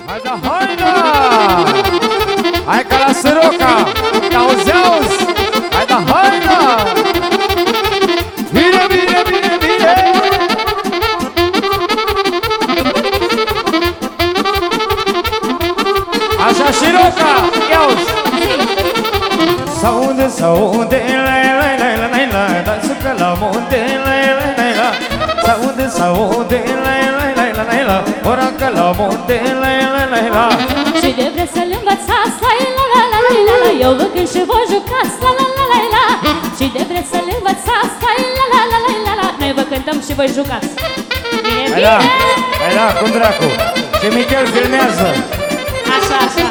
Hai da, hai da! Hai ca la Săroca! Te-auzi-auzi! Hai da, hai da! Bine, bine, bine, bine! Așa și Roca! Ia-uzi! S'aude, s'aude, la-i-la-i-la-i-la-i-la, dansucă la munte, la-i-la-i-la-i-la. S'aude, s'aude, la-i-la-i-la-i-la, oracă la munte, la-i-la-i-la-i-la. Și de vreți să-l învățați, la-i-la-la-la-la-la, eu vă cânt și vă jucați, la-la-la-la-la. Și de vreți să-l învățați, la-i-la-la-la-la-la, noi vă cântăm și vă jucați. Bine, bine! Hai da, cum dracu! Și Michel filmează! Așa, așa!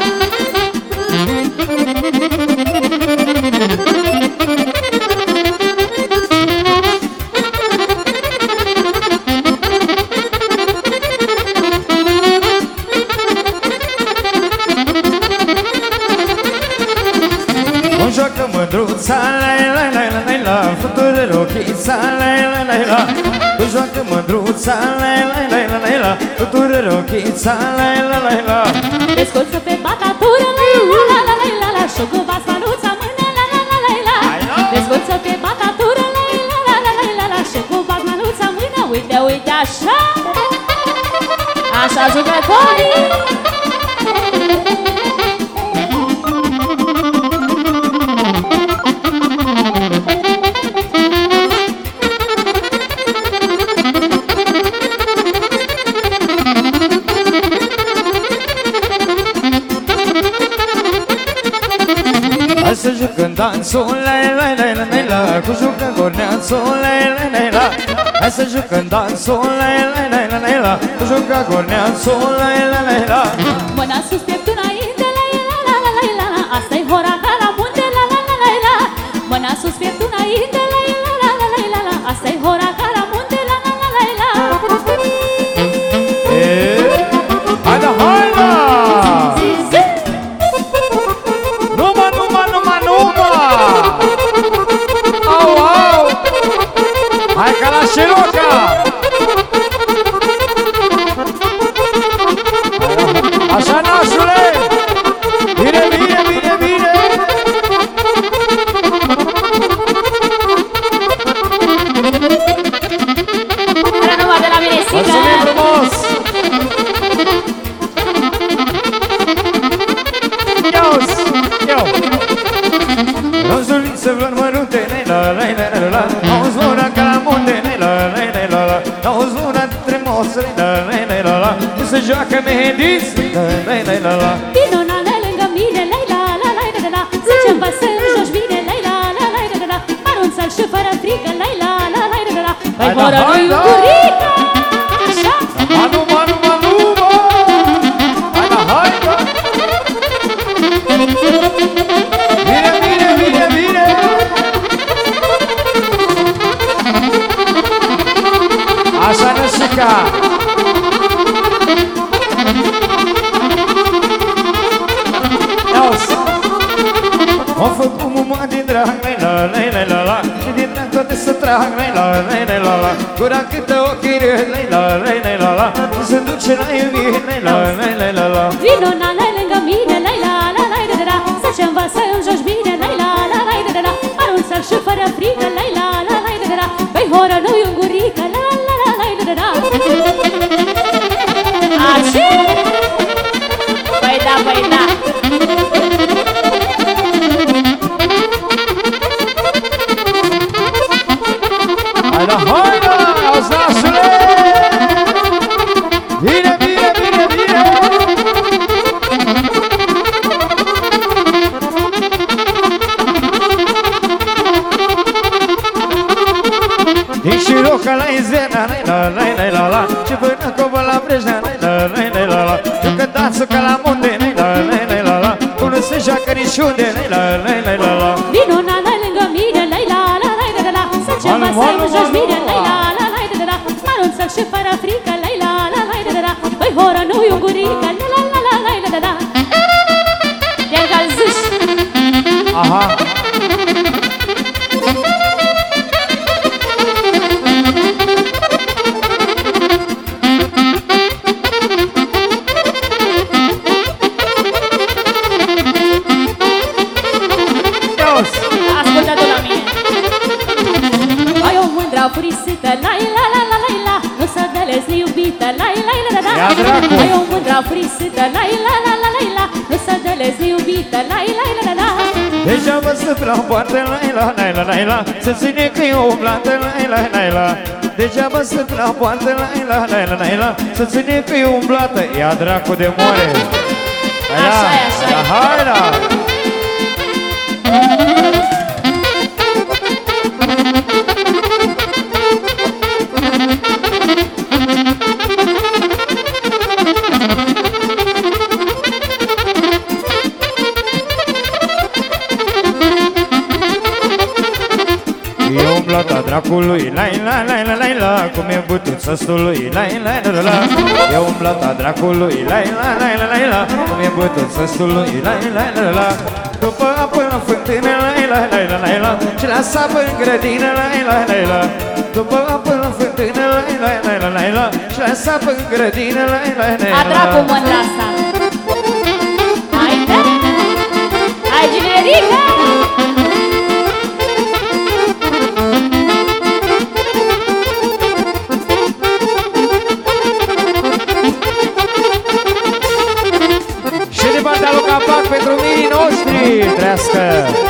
Cum joacă mândruța, la-i-la-i-la-i-la, fătură rochița, la-i-la-i-la-i-la. Cum joacă mândruța, la-i-la-i-la-i-la, fătură rochița, la-i-la-i-la-i-la. Descolță pe batatură, la-i-la-la-la-la-la, și-o cu basmanuța mână, la-la-la-la-la-la. Descolță pe batatură, la-i-la-la-la-la-la, și-o cu basmanuța mână, uite, uite, așa. Așa jucătorii. Hai să jucăm dansul, la-i-la-i-la-i-la, cu jucă gorneațul, la-i-la-i-la-i-la. Hai să jucăm dansul, la-i-la-i-la-i-la, cu jucă gorneațul, la-i-la-i-la-i-la. Mâna sus, pieptul înainte, la-i-la-la-la-la-la, asta-i hora ca la munte, la-la-la-la-la. Mâna sus, pieptul înainte, la-i-la-la-la-la-la, asta-i hora ca la munte, la-la-la-la-la. Hai da, hai da! Numai, numai, numai, numai! Au, au! Hai ca la Șiroca! Așa, nașule! Bine, bine, bine, bine! Era numai de la mine, sigur! Mulțumim frumos! Ia-uzi! Ia-u! Rozuliță vlor mărunte, la-la-la-la-la, auzi vora ca la munte, la-la-la-la-la, auzi vora tremosă, la-la-la-la-la, nu se joacă mehediți, la-la-la-la-la. Vino nana lângă mine, la-la-la-la-la-la, zice-mi să îmi joci bine, la-la-la-la-la-la, arunță-l și fără frică, la-la-la-la-la-la, băi horă nu-i gurică, așa! Manu, manu, manu, mă! Hai da, hai da! Bine, bine, bine, bine! Așa, Nășica! Ia-uzi! M-am făcut muma din drag, la-la-la-la-la, și din drag toate să trag, la-la-la-la-la, gura câtă ochii râd, la-la-la-la-la, nu se duce la iubire, la-la-la-la-la. Vino nana lângă mine, la-la-la-la-la-la, să-ți învață îmi joci bine, la-la-la-la-la-la, arunță-l și fără frică, la-la-la-la-la-la, băi horă nu-i un gurică, la-la-la-la-la-la. Așa? Păi da, păi da. Hai da, hai da, auzi nașule! Bine, bine, bine, bine! Din Șiroca la Izena, la-la-la-la-la, și până cobă la Brejnea, la-la-la-la-la, jucă dansul ca la munte, la-la-la-la-la, până se joacă niciunde, la-la-la-la-la. Vino nana lângă mine, la-la-la-la-la-la, să-ți învață îmi joci bine, la-la-la-la-la-la, arunță-l și fără frică, la-la-la-la-la-la, băi horă nu-i un gurică, la-la-la-la-la-la. Te-am încălziși. Aha! sau frisită, la la la la la la, nu să dălezi iubită, la la la la la. Degeaba să la poartă, la la la la la la, să ține că e umblată, la la la la. Degeaba să la poartă, la la la la la, să ține că e umblată, ia dracu de moare. Așa e, așa e. Hai la! E umblata dracului, la la la la la la, cum e bătuța stului, la la la la. E umblata dracului, la la la la la la, cum e bătuța stului, la la la la. După apă la fântână, la la la la la la, și la sapă în grădină, la la la la. După apă la fântână, la la la la la la, și la sapă în grădină, la la la la. A dracu mândra asta. Haide! Hai, generică! Pentru mirii noștri, trească!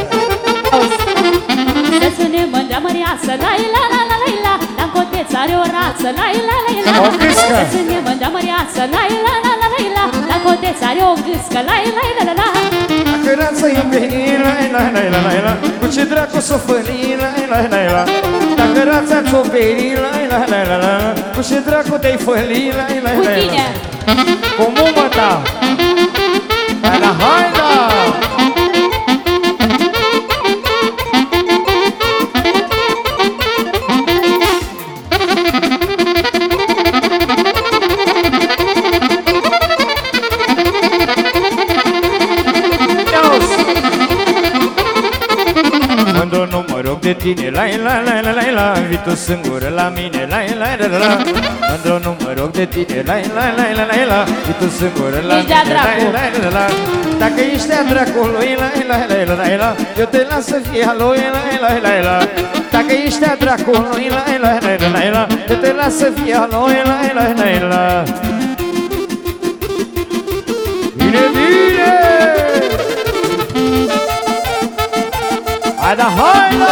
Să sune mândra măreață, la la la la la la, la-n coteț are o rață, la la la la. O gâscă! Să sune mândra măreață, la la la la la la, la-n coteț are o gâscă, la la la la la. Dacă rața iubeni, la la la la la la, cu ce dracu s-o făni, la la la la. Dacă rața ți-o beri, la la la la la, cu ce dracu te-ai făli, la la la la. Cu tine! Cu mumă ta! Hai la, hai la! Mândru nu mă rog de tine, la la la la la la, vii tu singură la mine, la la la la la. Mândru nu mă rog de tine, la la la la la la, vii tu singură la mine, la la la la. Dacă ești a dracului, la la la la la la, eu te las să fie a lui, la la la la. Dacă ești a dracului, la la la la la la, eu te las să fie a lui, la la la la. Bine, bine! Hai da, hai da!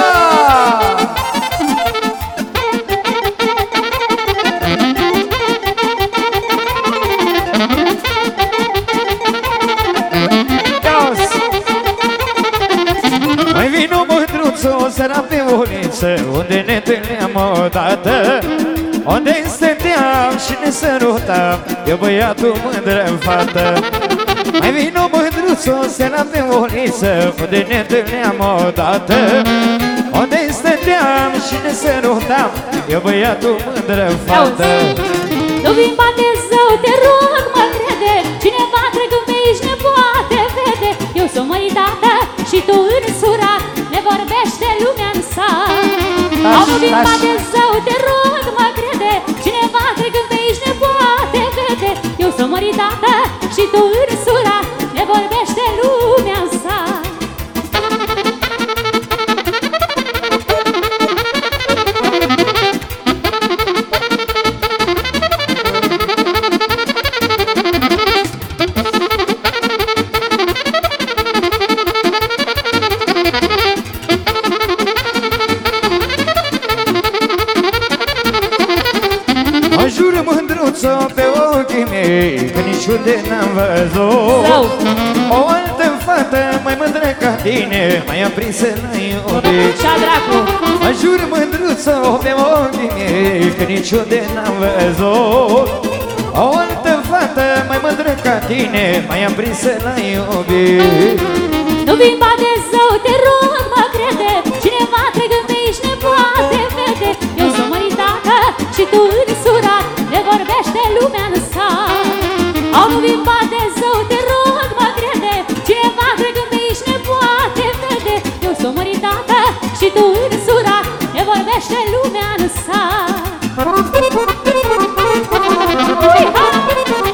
Mai vino mândruță, o seara pe uliță, unde ne întâlneam odată, unde stăteam și ne sărutam, eu băiatul mândră fată. Mai vino mândruță, o seara pe uliță, unde ne întâlneam odată, unde stăteam și ne sărutam, eu băiatul mândră fată. Nu vin bate zău, te rog, mă crede, cineva trecând pe aici ne poate vede. Eu sunt măritată și tu însurat, ne vorbește lumea în sat. Nu vin bate zău, te rog, mă crede, cineva trecând pe aici ne poate vede. Eu sunt măritată și tu însurat, ne vorbește lumea în sat. Jură mândruță pe ochii mei, că niciunde n-am văzut o altă fată mai mândră ca tine, mai aprinsă la iubire. Și-a dracu! Mă jură mândruță pe ochii mei, că niciunde n-am văzut o altă fată mai mândră ca tine, mai aprinsă la iubire. Nu vin bate zău, te rog, mă crede, cineva trecând pe aici ne poate vede. Eu sunt măritată și tu însurat, ne vorbește lumea în